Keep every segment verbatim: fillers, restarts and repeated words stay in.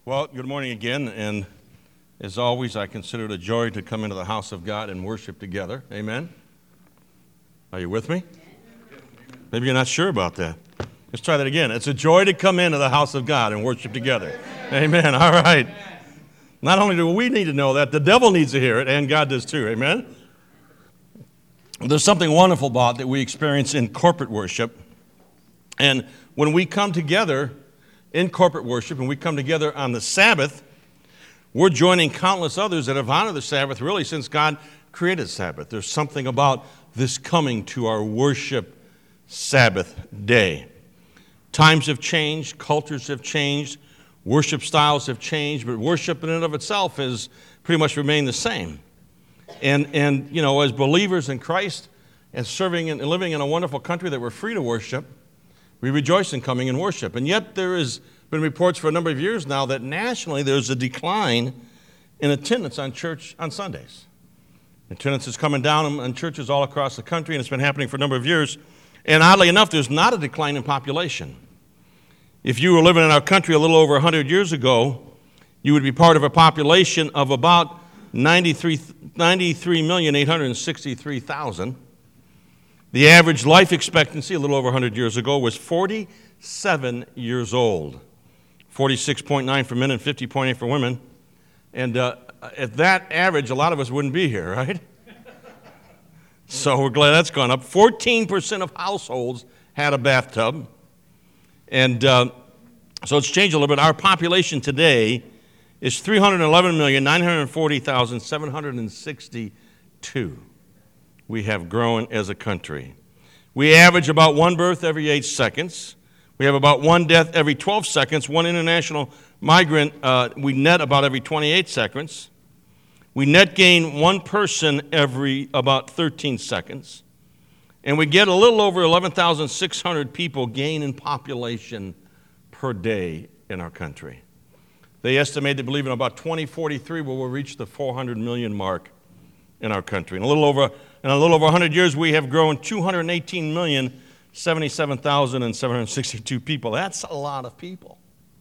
Well, good morning again, and as always, I consider it a joy to come into the house of God and worship together. Amen? Are you with me? Maybe you're not sure about that. Let's try that again. It's a joy to come into the house of God and worship together. Amen. All right. Not only do we need to know that, the devil needs to hear it, and God does too. Amen? There's something wonderful about that we experience in corporate worship. And when we come together in corporate worship, and we come together on the Sabbath, we're joining countless others that have honored the Sabbath really since God created Sabbath. There's something about this coming to our worship Sabbath day. Times have changed, cultures have changed, worship styles have changed, but worship in and of itself has pretty much remained the same. And, and you know, as believers in Christ and serving and living in a wonderful country that we're free to worship, we rejoice in coming and worship. And yet there has been reports for a number of years now that nationally there's a decline in attendance on church on Sundays. Attendance is coming down in churches all across the country, and it's been happening for a number of years. And oddly enough, there's not a decline in population. If you were living in our country a little over one hundred years ago, you would be part of a population of about ninety-three million eight hundred sixty-three thousand. The average life expectancy a little over one hundred years ago was forty-seven years old. forty-six point nine for men and fifty point eight for women. And uh, at that average, a lot of us wouldn't be here, right? So we're glad that's gone up. fourteen percent of households had a bathtub. And uh, so it's changed a little bit. Our population today is three hundred eleven million nine hundred forty thousand seven hundred sixty-two. We have grown as a country. We average about one birth every eight seconds. We have about one death every twelve seconds. One international migrant, uh, we net about every twenty-eight seconds. We net gain one person every about thirteen seconds. And we get a little over eleven thousand six hundred people gain in population per day in our country. They estimate, they believe in about twenty forty-three we will reach the four hundred million mark in our country. In a little over in a little over one hundred years, we have grown two hundred eighteen million seventy-seven thousand seven hundred sixty-two people. That's a lot of people.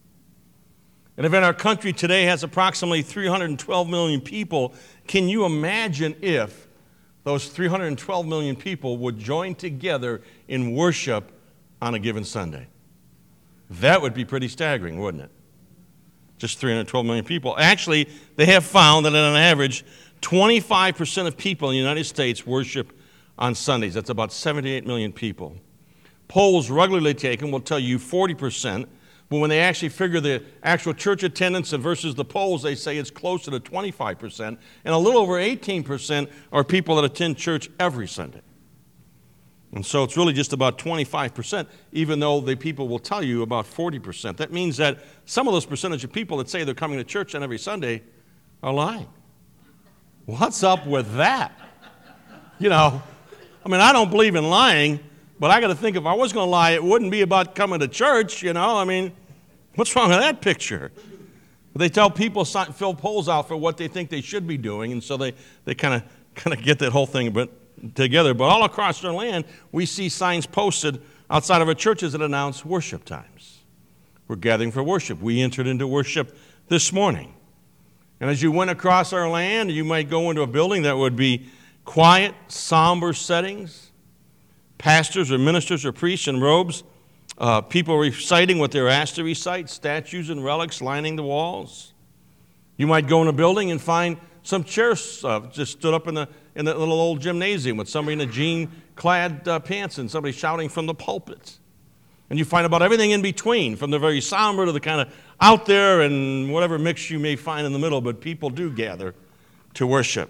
And if in our country today has approximately three hundred twelve million people, can you imagine if those three hundred twelve million people would join together in worship on a given Sunday? That would be pretty staggering, wouldn't it? Just three hundred twelve million people. Actually, they have found that on average, twenty-five percent of people in the United States worship on Sundays. That's about seventy-eight million people. Polls regularly taken will tell you forty percent, but when they actually figure the actual church attendance versus the polls, they say it's closer to twenty-five percent, and a little over eighteen percent are people that attend church every Sunday. And so it's really just about twenty-five percent, even though the people will tell you about forty percent. That means that some of those percentage of people that say they're coming to church on every Sunday are lying. What's up with that? You know, I mean, I don't believe in lying, but I got to think if I was going to lie, it wouldn't be about coming to church, you know. I mean, what's wrong with that picture? They tell people, fill polls out for what they think they should be doing, and so they, they kind of kind of get that whole thing but, together. But all across our land, we see signs posted outside of our churches that announce worship times. We're gathering for worship. We entered into worship this morning. And as you went across our land, you might go into a building that would be quiet, somber settings, pastors or ministers or priests in robes, uh, people reciting what they're asked to recite, statues and relics lining the walls. You might go in a building and find some chairs uh, just stood up in the in that little old gymnasium with somebody in a jean-clad uh, pants and somebody shouting from the pulpit. And you find about everything in between, from the very somber to the kind of out there and whatever mix you may find in the middle, but people do gather to worship.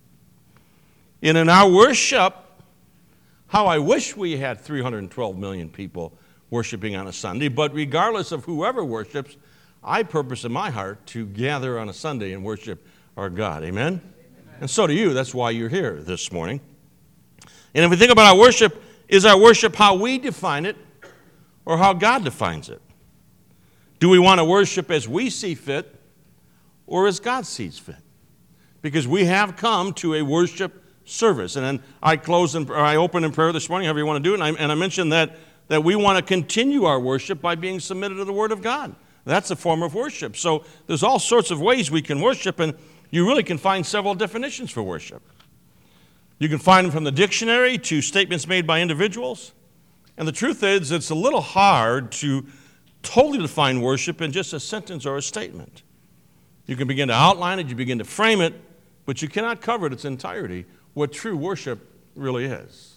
And in our worship, how I wish we had three hundred twelve million people worshiping on a Sunday, but regardless of whoever worships, I purpose in my heart to gather on a Sunday and worship our God. Amen? Amen? And so do you. That's why you're here this morning. And if we think about our worship, is our worship how we define it or how God defines it? Do we want to worship as we see fit or as God sees fit? Because we have come to a worship service. And then I close and I open in prayer this morning, however you want to do it. And I, and I mentioned that, that we want to continue our worship by being submitted to the Word of God. That's a form of worship. So there's all sorts of ways we can worship, and you really can find several definitions for worship. You can find them from the dictionary to statements made by individuals. And the truth is, it's a little hard to totally define worship in just a sentence or a statement. You can begin to outline it, you begin to frame it, but you cannot cover it its entirety, what true worship really is.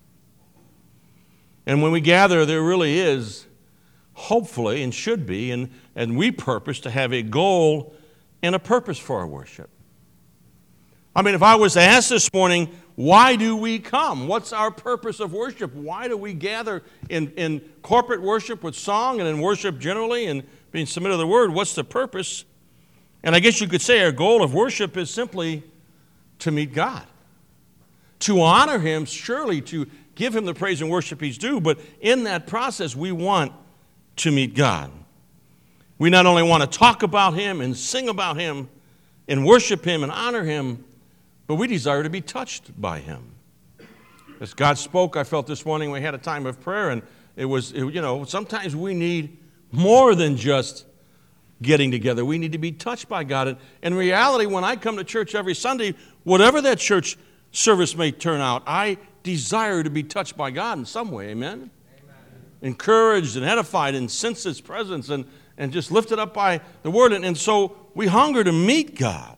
And when we gather, there really is, hopefully, and should be, and, and we purpose to have a goal and a purpose for our worship. I mean, if I was to ask this morning, why do we come? What's our purpose of worship? Why do we gather in, in corporate worship with song and in worship generally and being submitted to the Word? What's the purpose? And I guess you could say our goal of worship is simply to meet God, to honor Him, surely to give Him the praise and worship He's due, but in that process we want to meet God. We not only want to talk about Him and sing about Him and worship Him and honor Him, but we desire to be touched by Him. As God spoke, I felt this morning we had a time of prayer, and it was, it, you know, sometimes we need more than just getting together. We need to be touched by God. And in reality, when I come to church every Sunday, whatever that church service may turn out, I desire to be touched by God in some way. Amen? Amen. Encouraged and edified and sense His presence and, and just lifted up by the Word. And, and so we hunger to meet God.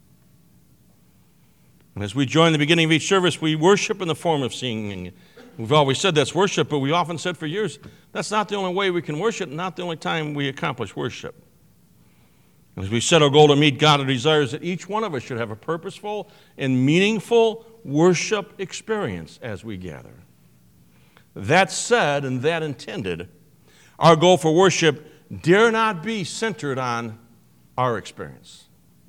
And as we join the beginning of each service, we worship in the form of singing. We've always said that's worship, but we often said for years, that's not the only way we can worship, not the only time we accomplish worship. As we set our goal to meet God, our desires that each one of us should have a purposeful and meaningful worship experience as we gather. That said and that intended, our goal for worship dare not be centered on our experience.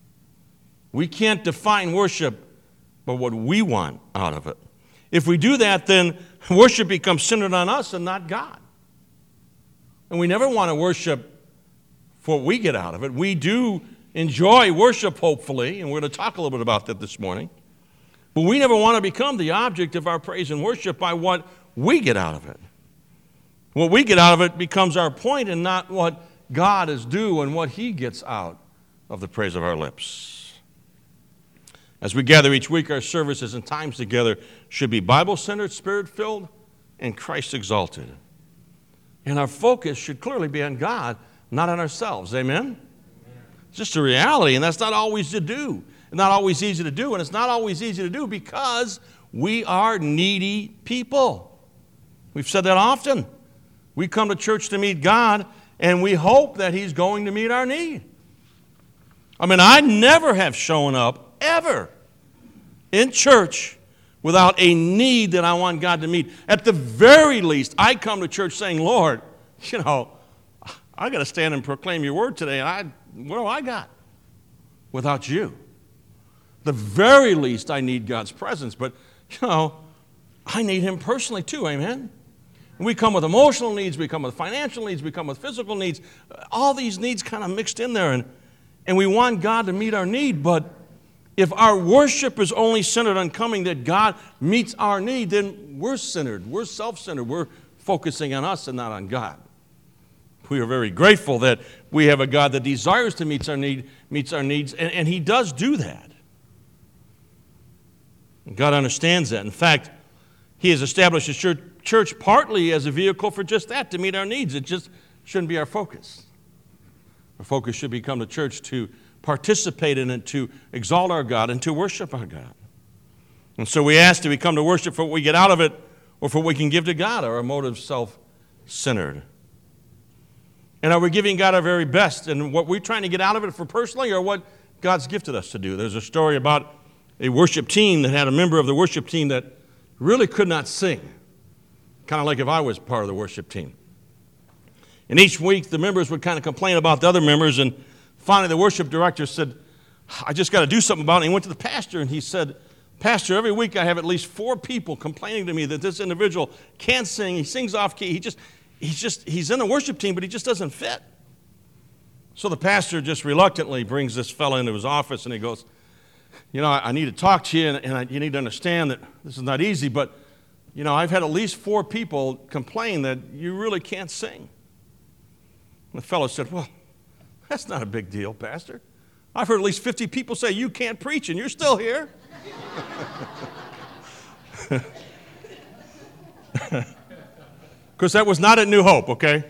We can't define worship by what we want out of it. If we do that, then worship becomes centered on us and not God. And we never want to worship for what we get out of it. We do enjoy worship, hopefully, and we're going to talk a little bit about that this morning. But we never want to become the object of our praise and worship by what we get out of it. What we get out of it becomes our point and not what God is due and what He gets out of the praise of our lips. As we gather each week, our services and times together should be Bible-centered, Spirit-filled, and Christ-exalted. And our focus should clearly be on God, not on ourselves. Amen? Amen? It's just a reality, and that's not always to do. It's not always easy to do, and it's not always easy to do because we are needy people. We've said that often. We come to church to meet God, and we hope that He's going to meet our need. I mean, I never have shown up ever in church without a need that I want God to meet. At the very least, I come to church saying, Lord, you know, I got to stand and proclaim your word today, and I, what do I got without you? The very least, I need God's presence, but, you know, I need Him personally too, amen? We come with emotional needs, we come with financial needs, we come with physical needs, all these needs kind of mixed in there, and, and we want God to meet our need, but if our worship is only centered on coming that God meets our need, then we're centered, we're self-centered, we're focusing on us and not on God. We are very grateful that we have a God that desires to meet our, need, meets our needs, and, and He does do that. And God understands that. In fact, He has established His church, church partly as a vehicle for just that, to meet our needs. It just shouldn't be our focus. Our focus should be come to church to participate in it, to exalt our God and to worship our God. And so we ask, do we come to worship for what we get out of it or for what we can give to God? Are our motives self-centered? And are we giving God our very best? And what we're trying to get out of it for personally or what God's gifted us to do? There's a story about a worship team that had a member of the worship team that really could not sing. Kind of like if I was part of the worship team. And each week the members would kind of complain about the other members, and finally the worship director said, I just got to do something about it. And he went to the pastor and he said, Pastor, every week I have at least four people complaining to me that this individual can't sing, he sings off key, he just, he's just, he's in the worship team, but he just doesn't fit. So the pastor just reluctantly brings this fellow into his office and he goes, you know, I, I need to talk to you, and, and I, you need to understand that this is not easy, but, you know, I've had at least four people complain that you really can't sing. And the fellow said, well, That's not a big deal, Pastor. I've heard at least fifty people say you can't preach and you're still here. Because that was not at New Hope, okay?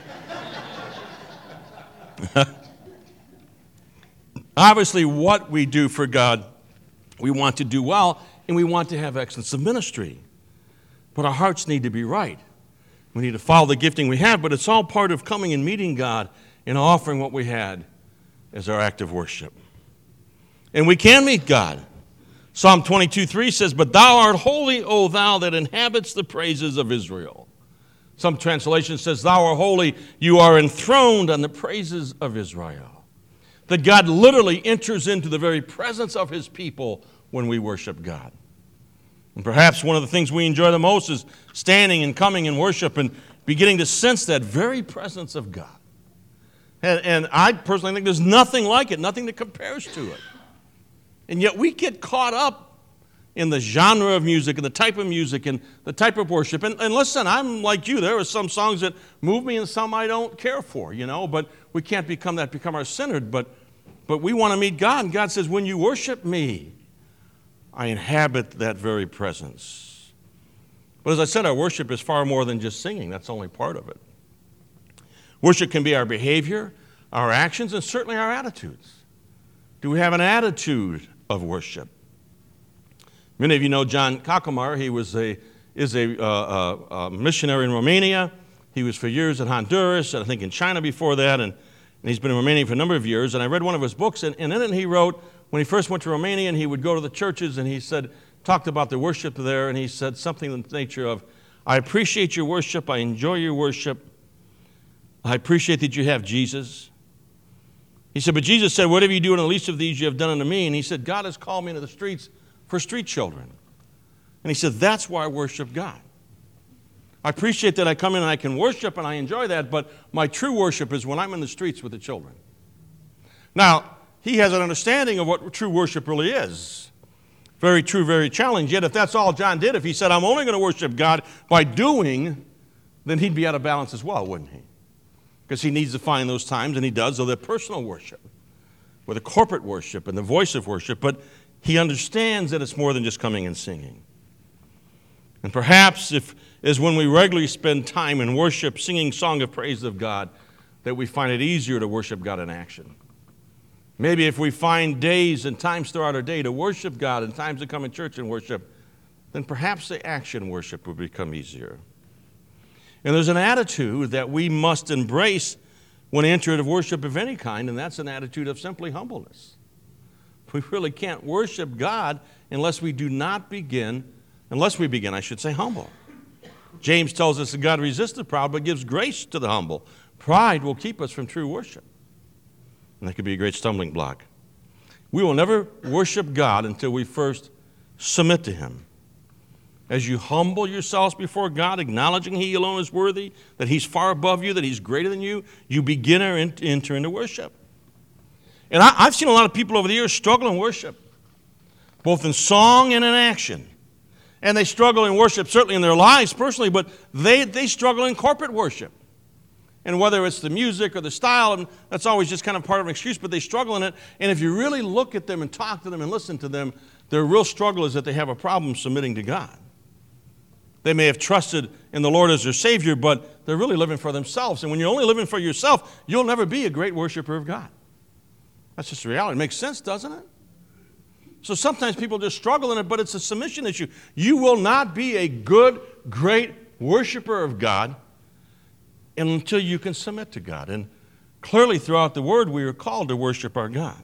Obviously, what we do for God, we want to do well, and we want to have excellence of ministry. But our hearts need to be right. We need to follow the gifting we have, but it's all part of coming and meeting God and offering what we had as our act of worship. And we can meet God. Psalm twenty-two three says, "But thou art holy, O thou that inhabits the praises of Israel." Some translation says, "Thou art holy, you are enthroned on the praises of Israel." That God literally enters into the very presence of his people when we worship God. And perhaps one of the things we enjoy the most is standing and coming in worship and beginning to sense that very presence of God. And, and I personally think there's nothing like it, nothing that compares to it. And yet we get caught up in the genre of music and the type of music and the type of worship. And, and listen, I'm like you. There are some songs that move me and some I don't care for, you know. But we can't become that, become our-centered. But, but we want to meet God. And God says, when you worship me, I inhabit that very presence. But as I said, our worship is far more than just singing. That's only part of it. Worship can be our behavior, our actions, and certainly our attitudes. Do we have an attitude of worship? Many of you know John Kakamar. He was a, is a, uh, uh, a missionary in Romania. He was for years in Honduras, and I think in China before that, and, and he's been in Romania for a number of years. And I read one of his books, and, and in it he wrote, when he first went to Romania, and he would go to the churches, and he said, talked about the worship there, and he said something in the nature of, "I appreciate your worship, I enjoy your worship, I appreciate that you have Jesus." He said, "But Jesus said, whatever you do in the least of these, you have done unto me." And he said, God has called me into the streets for street children. And he said, that's why I worship God. I appreciate that I come in and I can worship and I enjoy that, but my true worship is when I'm in the streets with the children. Now, he has an understanding of what true worship really is. Very true, very challenging. Yet if that's all John did, if he said, I'm only going to worship God by doing, then he'd be out of balance as well, wouldn't he? Because he needs to find those times, and he does, of the personal worship, or the corporate worship and the voice of worship, but he understands that it's more than just coming and singing. And perhaps if is when we regularly spend time in worship, singing song of praise of God, that we find it easier to worship God in action. Maybe if we find days and times throughout our day to worship God and times to come in church and worship, then perhaps the action worship will become easier. And there's an attitude that we must embrace when entering into worship of any kind, and that's an attitude of simply humbleness. We really can't worship God unless we do not begin, unless we begin, I should say, humble. James tells us that God resists the proud but gives grace to the humble. Pride will keep us from true worship. And that could be a great stumbling block. We will never worship God until we first submit to him. As you humble yourselves before God, acknowledging he alone is worthy, that he's far above you, that he's greater than you, you begin to enter into worship. And I, I've seen a lot of people over the years struggle in worship, both in song and in action. And they struggle in worship, certainly in their lives personally, but they, they struggle in corporate worship. And whether it's the music or the style, and that's always just kind of part of an excuse, but they struggle in it. And if you really look at them and talk to them and listen to them, their real struggle is that they have a problem submitting to God. They may have trusted in the Lord as their Savior, but they're really living for themselves. And when you're only living for yourself, you'll never be a great worshiper of God. That's just the reality. It makes sense, doesn't it? So sometimes people just struggle in it, but it's a submission issue. You will not be a good, great worshiper of God until you can submit to God. And clearly throughout the Word, we are called to worship our God.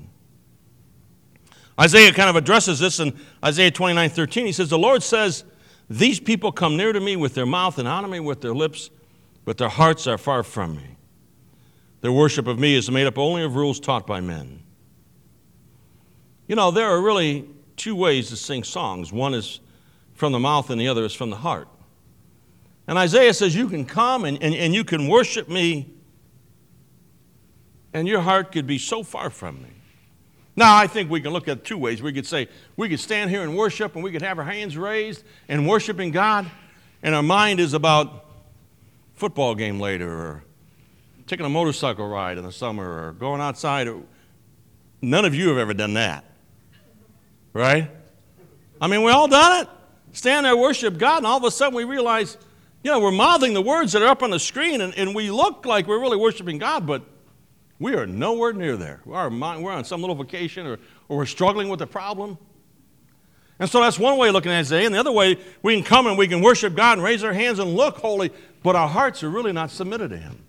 Isaiah kind of addresses this in Isaiah twenty-nine thirteen. He says, the Lord says, these people come near to me with their mouth and honor me with their lips, but their hearts are far from me. Their worship of me is made up only of rules taught by men. You know, there are really two ways to sing songs. One is from the mouth and the other is from the heart. And Isaiah says you can come and, and, and you can worship me, and your heart could be so far from me. Now, I think we can look at two ways. We could say we could stand here and worship, and we could have our hands raised and worshiping God, and our mind is about football game later or taking a motorcycle ride in the summer or going outside. None of you have ever done that, right? I mean, we all done it. Stand there, worship God, and all of a sudden we realize, you know, we're mouthing the words that are up on the screen, and, and we look like we're really worshiping God, but we are nowhere near there. We're, we're on some little vacation, or, or we're struggling with a problem. And so that's one way of looking at it today. And the other way, we can come and we can worship God and raise our hands and look holy, but our hearts are really not submitted to Him.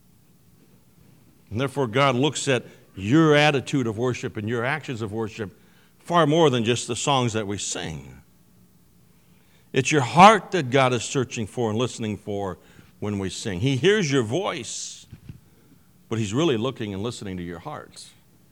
And therefore, God looks at your attitude of worship and your actions of worship far more than just the songs that we sing. It's your heart that God is searching for and listening for when we sing. He hears your voice, but He's really looking and listening to your hearts.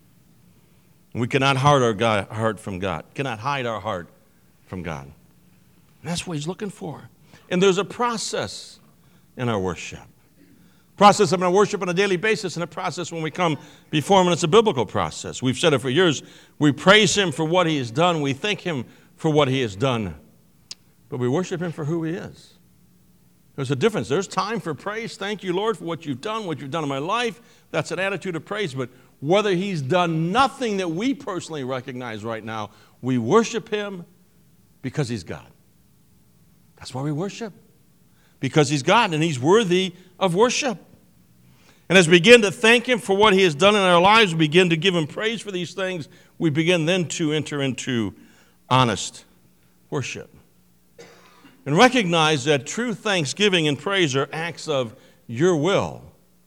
We cannot hide our God, heart from God, cannot hide our heart from God. And that's what He's looking for. And there's a process in our worship. Process of our worship on a daily basis, and a process when we come before Him, and it's a biblical process. We've said it for years. We praise Him for what He has done. We thank Him for what He has done. But we worship Him for who He is. There's a difference. There's time for praise. Thank you, Lord, for what you've done, what you've done in my life. That's an attitude of praise. But whether He's done nothing that we personally recognize right now, we worship Him because He's God. That's why we worship. Because He's God and He's worthy of worship. And as we begin to thank Him for what He has done in our lives, we begin to give Him praise for these things, we begin then to enter into honest worship. And recognize that true thanksgiving and praise are acts of your will.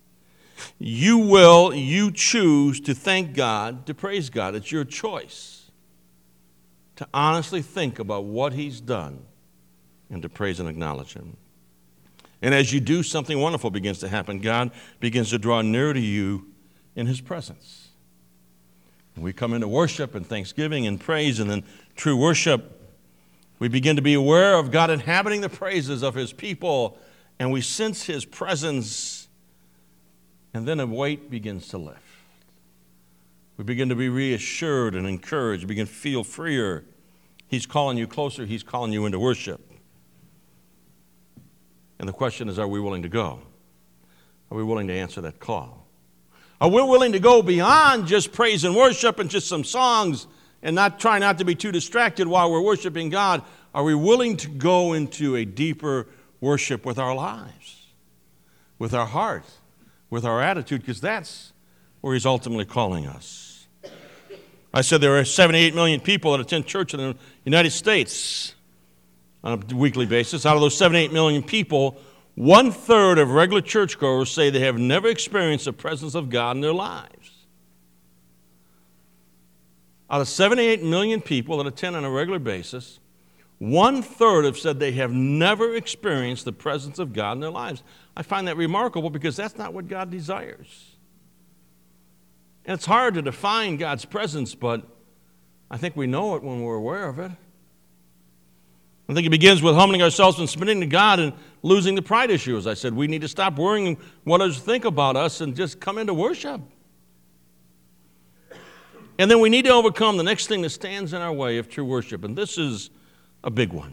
You will, you choose to thank God, to praise God. It's your choice to honestly think about what He's done and to praise and acknowledge Him. And as you do, something wonderful begins to happen. God begins to draw near to you in His presence. We come into worship and thanksgiving and praise, and then true worship, we begin to be aware of God inhabiting the praises of His people, and we sense His presence, and then a weight begins to lift. We begin to be reassured and encouraged. We begin to feel freer. He's calling you closer. He's calling you into worship. And the question is, are we willing to go? Are we willing to answer that call? Are we willing to go beyond just praise and worship and just some songs and not try not to be too distracted while we're worshiping God? Are we willing to go into a deeper worship with our lives, with our heart, with our attitude? Because that's where He's ultimately calling us. I said there are seventy-eight million people that attend church in the United States on a weekly basis. Out of those seventy-eight million people, one-third of regular churchgoers say they have never experienced the presence of God in their lives. Out of seventy-eight million people that attend on a regular basis, one-third have said they have never experienced the presence of God in their lives. I find that remarkable because that's not what God desires. And it's hard to define God's presence, but I think we know it when we're aware of it. I think it begins with humbling ourselves and submitting to God and losing the pride issue. As I said, we need to stop worrying what others think about us and just come into worship. And then we need to overcome the next thing that stands in our way of true worship, and this is a big one.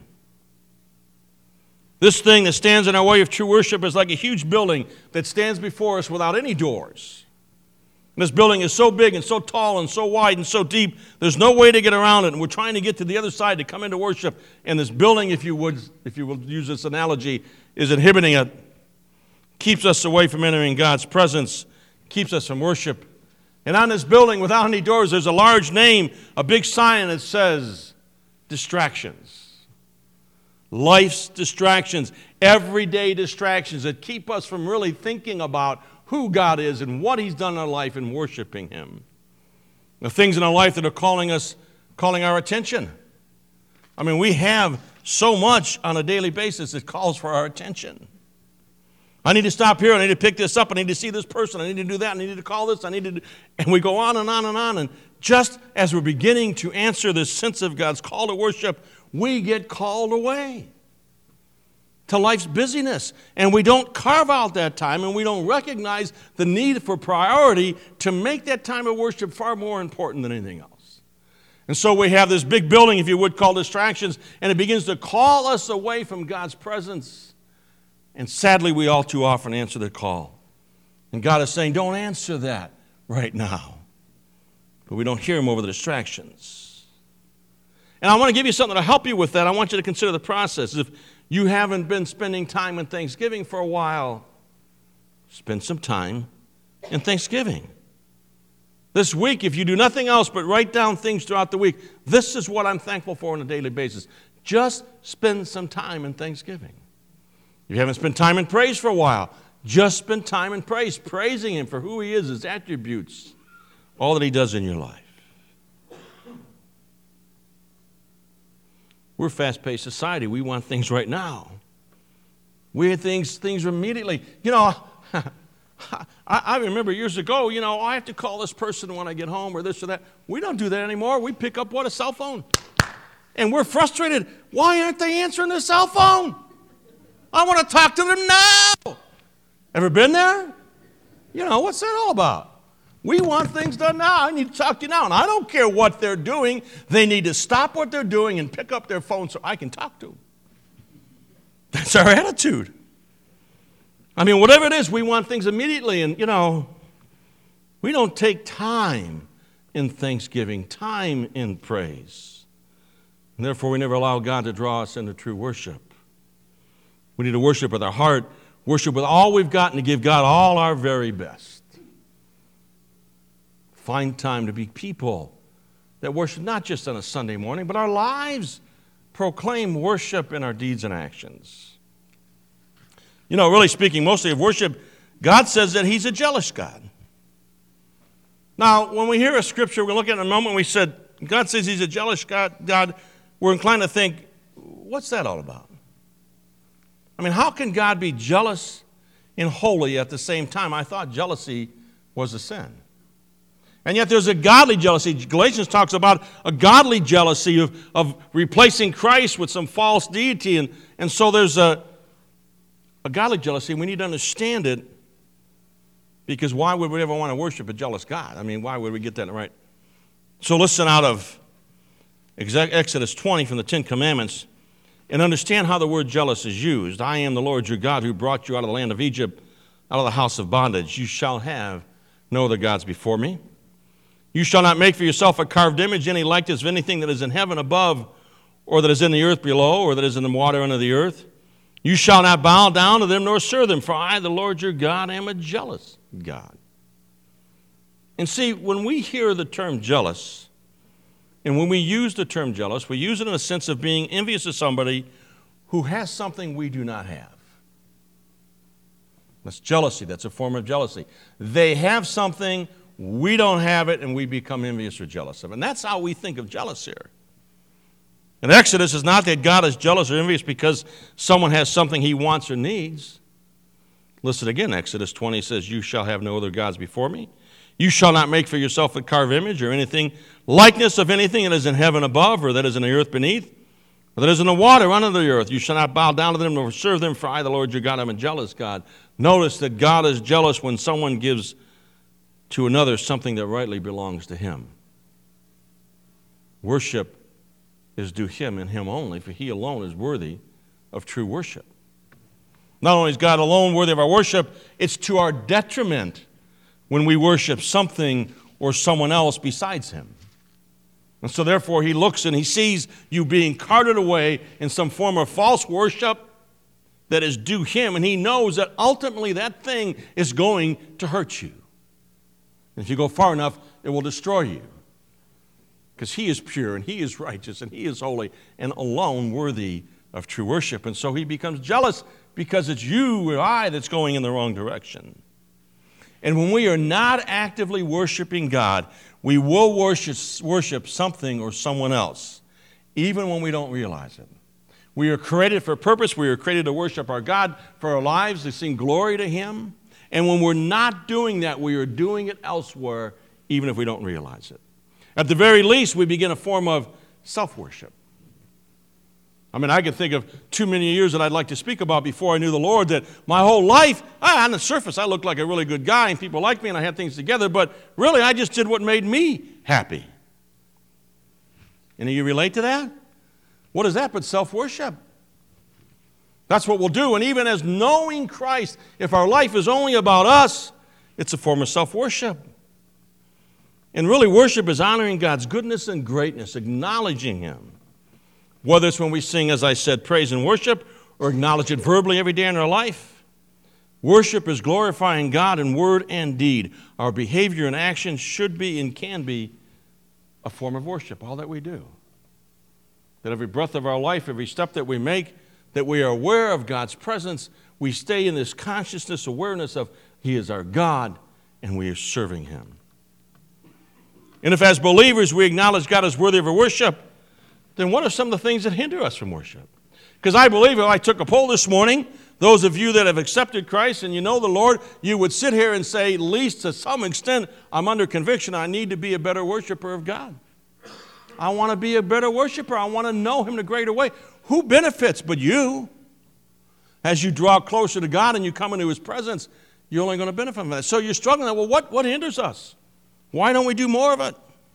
This thing that stands in our way of true worship is like a huge building that stands before us without any doors. And this building is so big and so tall and so wide and so deep, there's no way to get around it, and we're trying to get to the other side to come into worship, and this building, if you would, if you will use this analogy, is inhibiting it, keeps us away from entering God's presence, keeps us from worship. And on this building, without any doors, there's a large name, a big sign that says, distractions. Life's distractions, everyday distractions that keep us from really thinking about who God is and what He's done in our life and worshiping Him. The things in our life that are calling us, calling our attention. I mean, we have so much on a daily basis that calls for our attention. I need to stop here. I need to pick this up. I need to see this person. I need to do that. I need to call this. I need to do... And we go on and on and on. And just as we're beginning to answer this sense of God's call to worship, we get called away to life's busyness. And we don't carve out that time, and we don't recognize the need for priority to make that time of worship far more important than anything else. And so we have this big building, if you would, called distractions, and it begins to call us away from God's presence. And sadly, we all too often answer the call And God is saying, don't answer that right now. But we don't hear him over the distractions. And I want to give you something to help you with that. I want you to consider the process. If you haven't been spending time in Thanksgiving for a while, spend some time in Thanksgiving. This week, if you do nothing else but write down things throughout the week, this is what I'm thankful for on a daily basis. Just spend some time in Thanksgiving. If you haven't spent time in praise for a while, just spend time in praise, praising him for who he is, his attributes, all that he does in your life. We're a fast-paced society. We want things right now. We want things, things immediately. You know, I, I remember years ago, you know, I have to call this person when I get home or this or that. We don't do that anymore. We pick up, what, a cell phone. And we're frustrated. Why aren't they answering their cell phone? I want to talk to them now. Ever been there? You know, what's that all about? We want things done now. I need to talk to you now. And I don't care what they're doing. They need to stop what they're doing and pick up their phone so I can talk to them. That's our attitude. I mean, whatever it is, we want things immediately. And, you know, we don't take time in thanksgiving, time in praise. And therefore, we never allow God to draw us into true worship. We need to worship with our heart, worship with all we've got, and to give God all our very best. Find time to be people that worship not just on a Sunday morning, but our lives proclaim worship in our deeds and actions. You know, really speaking mostly of worship, God says that he's a jealous God. Now, when we hear a scripture, we're looking at a moment, we said, God says he's a jealous God, God, we're inclined to think, what's that all about? I mean, how can God be jealous and holy at the same time? I thought jealousy was a sin. And yet there's a godly jealousy. Galatians talks about a godly jealousy of, of replacing Christ with some false deity. And, and so there's a, a godly jealousy. We need to understand it, because why would we ever want to worship a jealous God? I mean, why would we get that right? So listen out of Exodus twenty from the Ten Commandments and understand how the word jealous is used. I am the Lord your God who brought you out of the land of Egypt, out of the house of bondage. You shall have no other gods before me. You shall not make for yourself a carved image, any likeness of anything that is in heaven above, or that is in the earth below, or that is in the water under the earth. You shall not bow down to them nor serve them, for I, the Lord your God, am a jealous God. And see, when we hear the term jealous, and when we use the term jealous, we use it in a sense of being envious of somebody who has something we do not have. That's jealousy. That's a form of jealousy. They have something, we don't have it, and we become envious or jealous of it. And that's how we think of jealous here. In Exodus, it's not that God is jealous or envious because someone has something he wants or needs. Listen again, Exodus twenty says, you shall have no other gods before me. You shall not make for yourself a carved image or anything, likeness of anything that is in heaven above, or that is in the earth beneath, or that is in the water under the earth. You shall not bow down to them nor serve them, for I, the Lord your God, am a jealous God. Notice that God is jealous when someone gives to another something that rightly belongs to him. Worship is due him and him only, for he alone is worthy of true worship. Not only is God alone worthy of our worship, it's to our detriment when we worship something or someone else besides him. And so therefore he looks and he sees you being carted away in some form of false worship that is due him, and he knows that ultimately that thing is going to hurt you. And if you go far enough, it will destroy you. Because he is pure and he is righteous and he is holy and alone worthy of true worship. And so he becomes jealous because it's you or I that's going in the wrong direction. And when we are not actively worshiping God, we will worship, worship something or someone else, even when we don't realize it. We are created for a purpose. We are created to worship our God, for our lives, to sing glory to him. And when we're not doing that, we are doing it elsewhere, even if we don't realize it. At the very least, we begin a form of self-worship. I mean, I can think of too many years that I'd like to speak about before I knew the Lord, that my whole life, on the surface, I looked like a really good guy and people liked me and I had things together, but really I just did what made me happy. And do you relate to that? What is that but self-worship? That's what we'll do. And even as knowing Christ, if our life is only about us, It's a form of self-worship. And really, worship is honoring God's goodness and greatness, acknowledging Him. Whether it's when we sing, as I said, praise and worship, or acknowledge it verbally every day in our life. Worship is glorifying God in word and deed. Our behavior and action should be and can be a form of worship, all that we do. That every breath of our life, every step that we make, that we are aware of God's presence, we stay in this consciousness, awareness of He is our God, and we are serving Him. And if as believers we acknowledge God as worthy of our worship, then what are some of the things that hinder us from worship? Because I believe, if I took a poll this morning, those of you that have accepted Christ and you know the Lord, you would sit here and say, at least to some extent, I'm under conviction I need to be a better worshiper of God. I want to be a better worshiper. I want to know Him in a greater way. Who benefits but you? As you draw closer to God and you come into His presence, you're only going to benefit from that. So you're struggling. Well, what, what hinders us? Why don't we do more of it?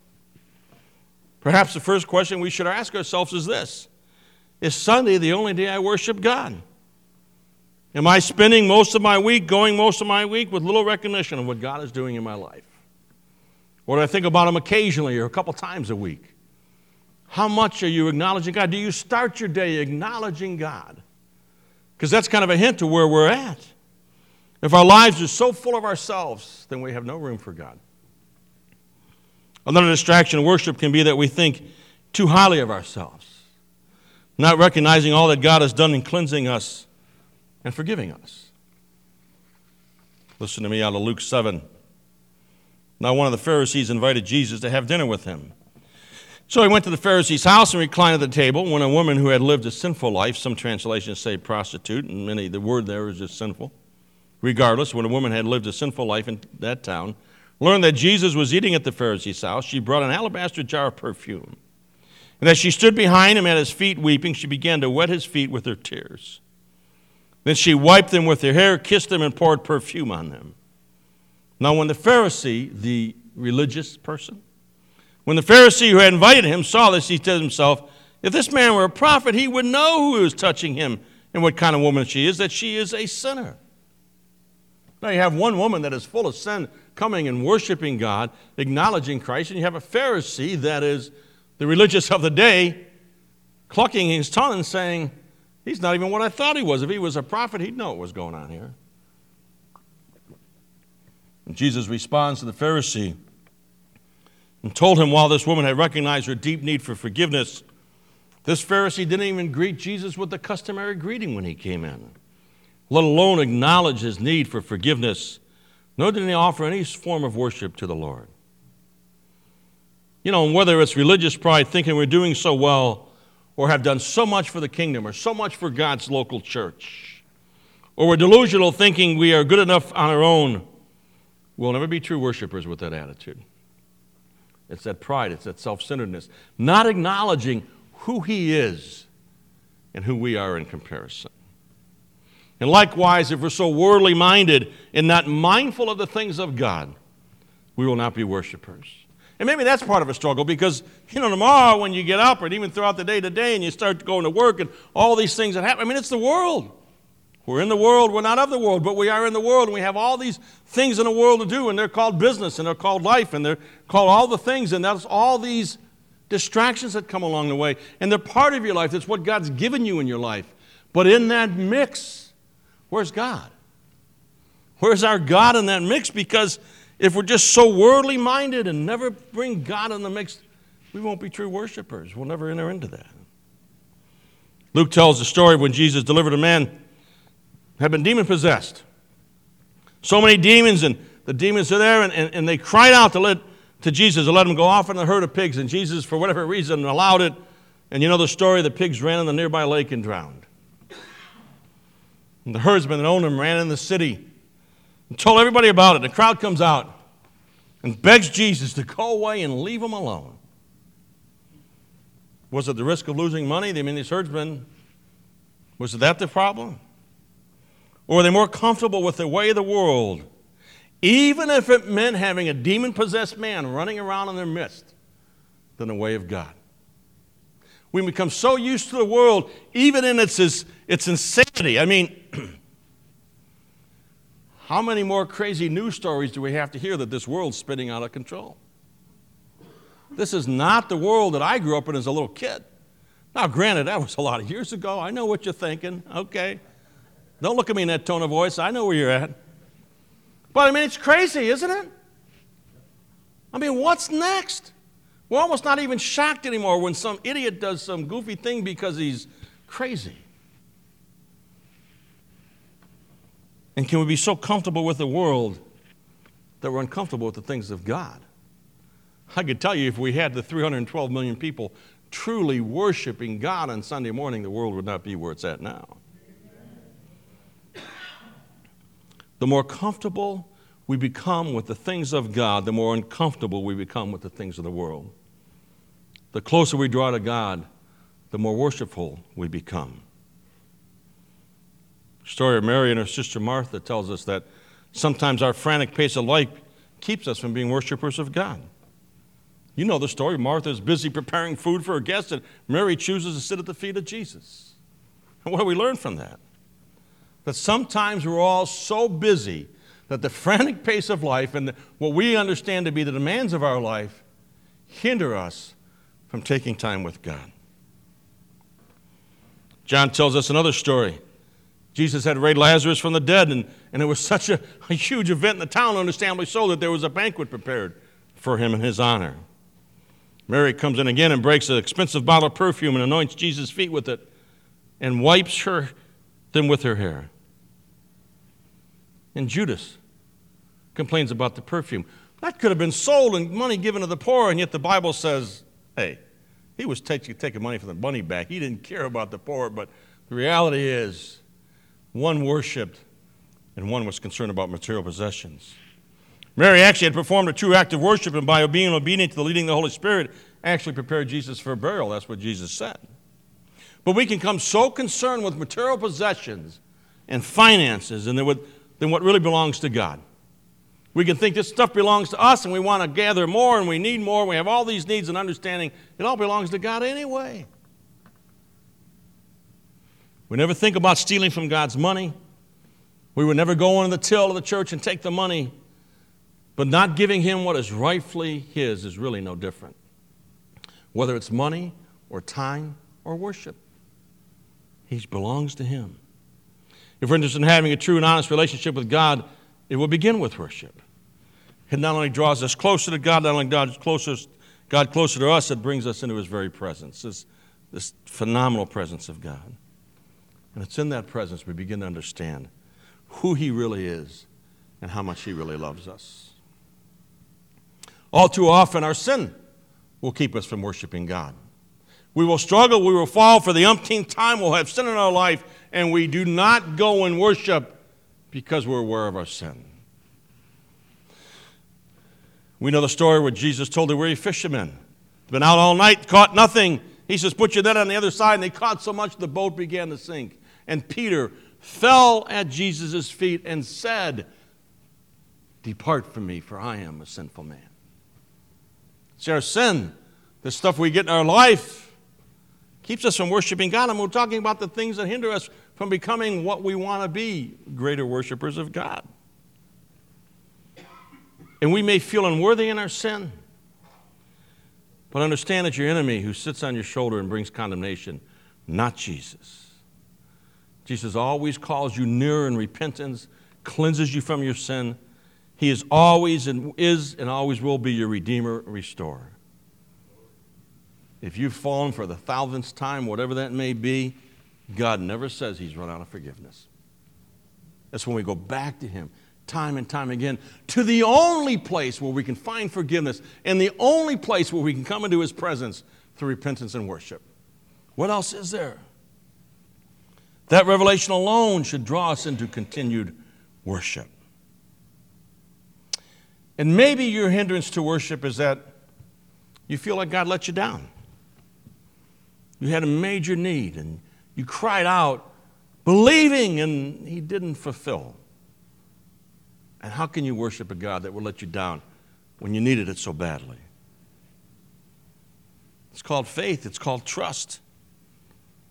Perhaps the first question we should ask ourselves is this: is Sunday the only day I worship God? Am I spending most of my week, going most of my week with little recognition of what God is doing in my life? Or do I think about Him occasionally or a couple times a week? How much are you acknowledging God? Do you start your day acknowledging God? Because that's kind of a hint to where we're at. If our lives are so full of ourselves, then we have no room for God. Another distraction in worship can be that we think too highly of ourselves, not recognizing all that God has done in cleansing us and forgiving us. Listen to me out of Luke seven. Now one of the Pharisees invited Jesus to have dinner with him. So he went to the Pharisee's house and reclined at the table when a woman who had lived a sinful life, some translations say prostitute, and many, the word there is just sinful. Regardless, when a woman had lived a sinful life in that town, learned that Jesus was eating at the Pharisee's house, she brought an alabaster jar of perfume. And as she stood behind him at his feet weeping, she began to wet his feet with her tears. Then she wiped them with her hair, kissed them, and poured perfume on them. Now when the Pharisee, the religious person, when the Pharisee who had invited him saw this, he said to himself, if this man were a prophet, he would know who is touching him and what kind of woman she is, that she is a sinner. Now you have one woman that is full of sin coming and worshiping God, acknowledging Christ, and you have a Pharisee that is the religious of the day, clucking his tongue and saying, he's not even what I thought he was. If he was a prophet, he'd know what was going on here. And Jesus responds to the Pharisee and told him while this woman had recognized her deep need for forgiveness, this Pharisee didn't even greet Jesus with the customary greeting when he came in, let alone acknowledge his need for forgiveness, nor did he offer any form of worship to the Lord. You know, whether it's religious pride, thinking we're doing so well, or have done so much for the kingdom, or so much for God's local church, or we're delusional thinking we are good enough on our own, we'll never be true worshipers with that attitude. It's that pride, it's that self-centeredness, not acknowledging who He is and who we are in comparison. And likewise, if we're so worldly minded and not mindful of the things of God, we will not be worshipers. And maybe that's part of a struggle because, you know, tomorrow when you get up and even throughout the day to day and you start going to work and all these things that happen, I mean, it's the world. We're in the world, we're not of the world, but we are in the world, and we have all these things in the world to do, and they're called business, and they're called life, and they're called all the things, and that's all these distractions that come along the way. And they're part of your life. That's what God's given you in your life. But in that mix, where's God? Where's our God in that mix? Because if we're just so worldly minded and never bring God in the mix, we won't be true worshipers. We'll never enter into that. Luke tells the story of when Jesus delivered a man who had been demon-possessed. So many demons, and the demons are there, and, and, and they cried out to let to Jesus to let him go off in the herd of pigs, and Jesus, for whatever reason, allowed it. And you know the story, the pigs ran in the nearby lake and drowned. And the herdsman that owned them ran in the city and told everybody about it. The crowd comes out and begs Jesus to go away and leave them alone. Was it the risk of losing money? I mean, these herdsmen, was that the problem? Or were they more comfortable with the way of the world, even if it meant having a demon-possessed man running around in their midst, than the way of God? We become so used to the world, even in its, its insanity. I mean, How many more crazy news stories do we have to hear that this world's spinning out of control? This is not the world that I grew up in as a little kid. Now, granted, that was a lot of years ago. I know what you're thinking. Okay. Don't look at me in that tone of voice. I know where you're at. But, I mean, it's crazy, isn't it? I mean, what's next? We're almost not even shocked anymore when some idiot does some goofy thing because he's crazy. And can we be so comfortable with the world that we're uncomfortable with the things of God? I could tell you if we had the three hundred twelve million people truly worshiping God on Sunday morning, the world would not be where it's at now. The more comfortable we become with the things of God, the more uncomfortable we become with the things of the world. The closer we draw to God, the more worshipful we become. The story of Mary and her sister Martha tells us that sometimes our frantic pace of life keeps us from being worshipers of God. You know the story. Martha's busy preparing food for her guests, and Mary chooses to sit at the feet of Jesus. And what do we learn from that? That sometimes we're all so busy that the frantic pace of life and what we understand to be the demands of our life hinder us from taking time with God. John tells us another story. Jesus had raised Lazarus from the dead, and, and it was such a, a huge event in the town, understandably so, that there was a banquet prepared for him in his honor. Mary comes in again and breaks an expensive bottle of perfume and anoints Jesus' feet with it and wipes her them with her hair. And Judas complains about the perfume. That could have been sold and money given to the poor, and yet the Bible says, hey, he was taking, taking money from the money back. He didn't care about the poor, but the reality is one worshiped and one was concerned about material possessions. Mary actually had performed a true act of worship, and by being obedient to the leading of the Holy Spirit, actually prepared Jesus for burial. That's what Jesus said. But we can become so concerned with material possessions and finances and then what, than what really belongs to God. We can think this stuff belongs to us, and we want to gather more, and we need more. We have all these needs and understanding. It all belongs to God anyway. We never think about stealing from God's money. We would never go into the till of the church and take the money. But not giving him what is rightfully his is really no different. Whether it's money or time or worship, he belongs to him. If we're interested in having a true and honest relationship with God, it will begin with worship. It not only draws us closer to God, not only draws closer, God closer to us, it brings us into his very presence, this, this phenomenal presence of God. And it's in that presence we begin to understand who he really is and how much he really loves us. All too often, our sin will keep us from worshiping God. We will struggle, we will fall for the umpteenth time, we'll have sin in our life, and we do not go and worship because we're aware of our sin. We know the story where Jesus told the weary fishermen, been out all night, caught nothing. He says, put your net on the other side, and they caught so much the boat began to sink. And Peter fell at Jesus' feet and said, depart from me, for I am a sinful man. It's our sin, the stuff we get in our life, keeps us from worshiping God. And we're talking about the things that hinder us from becoming what we want to be, greater worshipers of God. And we may feel unworthy in our sin, but understand that your enemy who sits on your shoulder and brings condemnation, not Jesus. Jesus always calls you nearer in repentance, cleanses you from your sin. He is always and is and always will be your Redeemer, Restorer. If you've fallen for the thousandth time, whatever that may be, God never says he's run out of forgiveness. That's when we go back to him time and time again to the only place where we can find forgiveness and the only place where we can come into his presence through repentance and worship. What else is there? That revelation alone should draw us into continued worship. And maybe your hindrance to worship is that you feel like God let you down. You had a major need and you cried out, believing, and he didn't fulfill. And how can you worship a God that will let you down when you needed it so badly? It's called faith. It's called trust.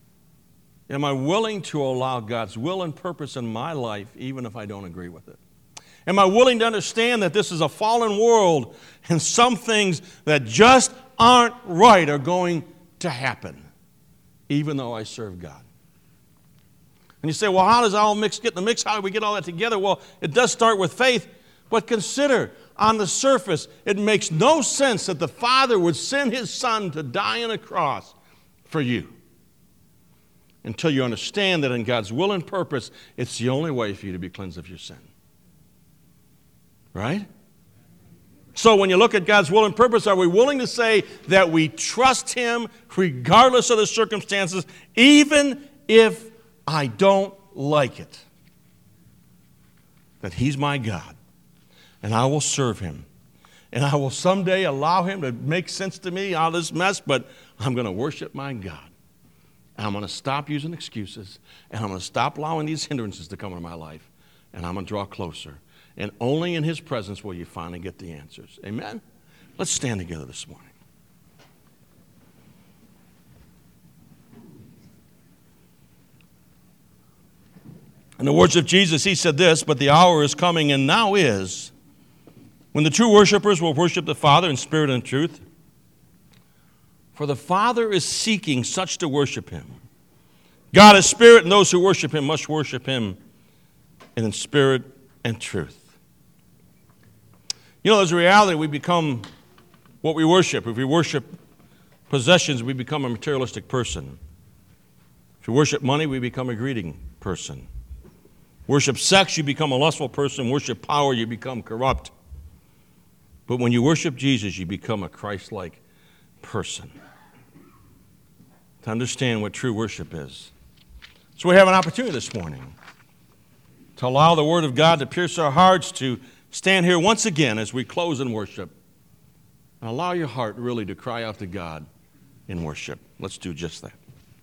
Am I willing to allow God's will and purpose in my life even if I don't agree with it? Am I willing to understand that this is a fallen world and some things that just aren't right are going to happen, even though I serve God? And you say, well, how does all mix get in the mix? How do we get all that together? Well, it does start with faith, but consider, on the surface, it makes no sense that the Father would send His Son to die on a cross for you until you understand that in God's will and purpose, it's the only way for you to be cleansed of your sin. Right? So when you look at God's will and purpose, are we willing to say that we trust Him regardless of the circumstances, even if I don't like it? That He's my God, and I will serve Him. And I will someday allow Him to make sense to me out of this mess, but I'm going to worship my God. And I'm going to stop using excuses, and I'm going to stop allowing these hindrances to come into my life, and I'm going to draw closer. And only in His presence will you finally get the answers. Amen? Let's stand together this morning. In the words of Jesus, He said this, but the hour is coming and now is when the true worshipers will worship the Father in spirit and truth. For the Father is seeking such to worship Him. God is spirit, and those who worship Him must worship Him in spirit and truth. You know, there's a reality we become what we worship. If we worship possessions, we become a materialistic person. If you worship money, we become a greedy person. Worship sex, you become a lustful person. Worship power, you become corrupt. But when you worship Jesus, you become a Christ-like person. To understand what true worship is. So we have an opportunity this morning to allow the Word of God to pierce our hearts, to stand here once again as we close in worship. And allow your heart really to cry out to God in worship. Let's do just that.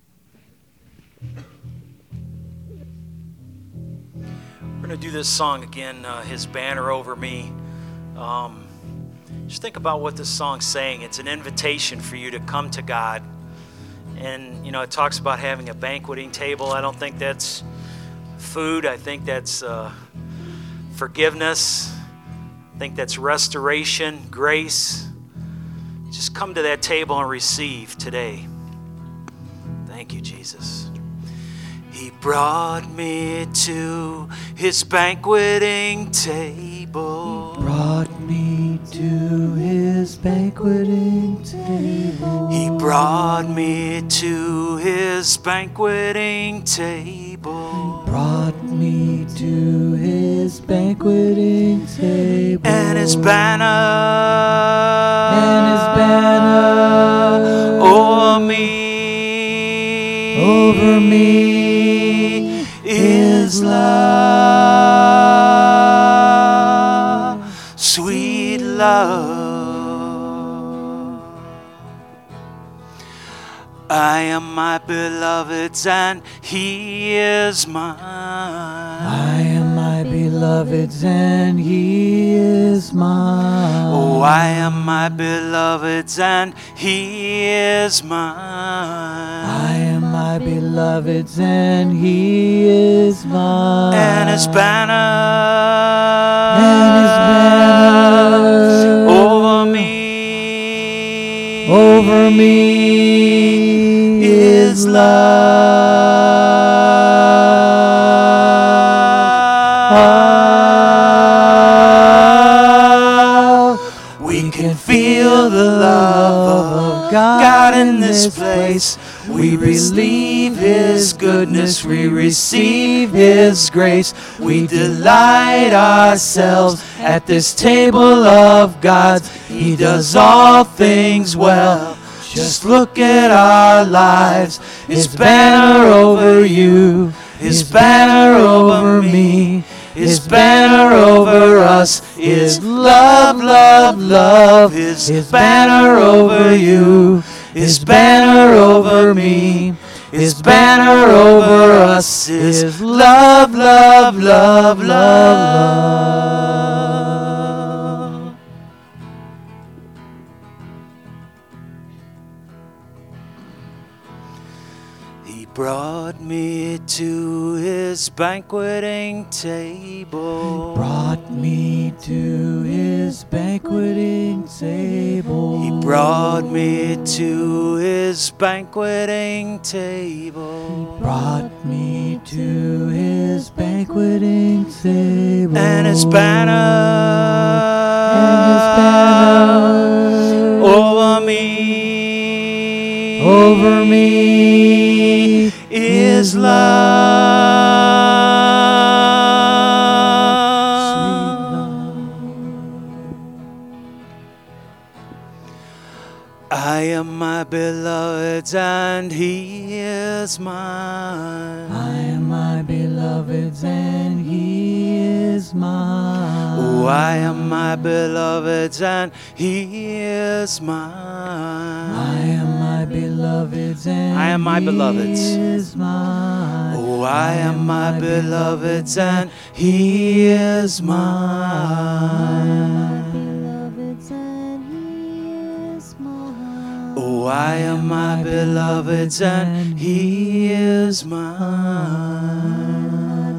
We're going to do this song again, uh, His Banner Over Me. Um, just think about what this song's saying. It's an invitation for you to come to God. And, you know, it talks about having a banqueting table. I don't think that's food. I think that's uh, forgiveness. I think that's restoration, grace. Just come to that table and receive today. Thank you, Jesus. He brought me to His banqueting table. He brought me to His banqueting table. He brought me to His banqueting table. He brought me to His banqueting table. And His banner, and His banner over me, over me is love, sweet love. I am my beloved's and He is mine. I am my beloved's and He is mine. Oh, I am my beloved's and He is mine. I am my beloved's and He is mine. And His banner, and His banner over me, over me is love. We can feel the love of God in this place. We believe His goodness, we receive His grace. We delight ourselves at this table of God's. He does all things well. Just look at our lives. His banner over you, His banner over me, His banner over us is love, love, love. His, His banner over you, His banner over me, His banner over us is love, love, love, love, love. He brought me to his banqueting table. Brought me to his banqueting table. He brought me to his banqueting table. Brought me to his banqueting table. And his banner, and his banner over me, over me is sweet love. I am my beloved's and he is mine. I am my beloved's and he is mine. Oh, I am my beloved's and he is mine. I am my beloved's and I am my beloved's. he is mine. Oh, I am my beloved's and he is mine. Oh, I am my beloved's and he is mine.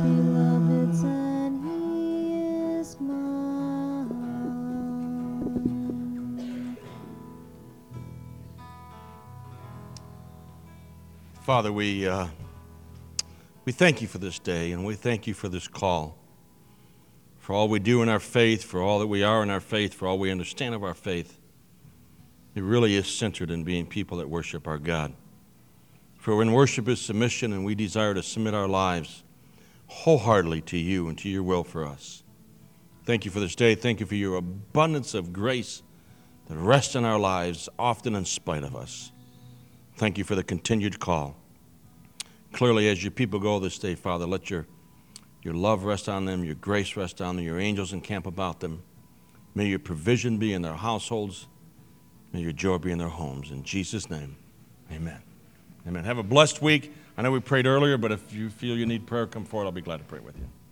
Father, we, uh, we thank you for this day, and we thank you for this call, for all we do in our faith, for all that we are in our faith, for all we understand of our faith. It really is centered in being people that worship our God. For when worship is submission and we desire to submit our lives wholeheartedly to you and to your will for us. Thank you for this day. Thank you for your abundance of grace that rests in our lives, often in spite of us. Thank you for the continued call. Clearly, as your people go this day, Father, let your, your love rest on them, your grace rest on them, your angels encamp about them. May your provision be in their households. May your joy be in their homes. In Jesus' name, amen. Amen. Have a blessed week. I know we prayed earlier, but if you feel you need prayer, come forward. I'll be glad to pray with you.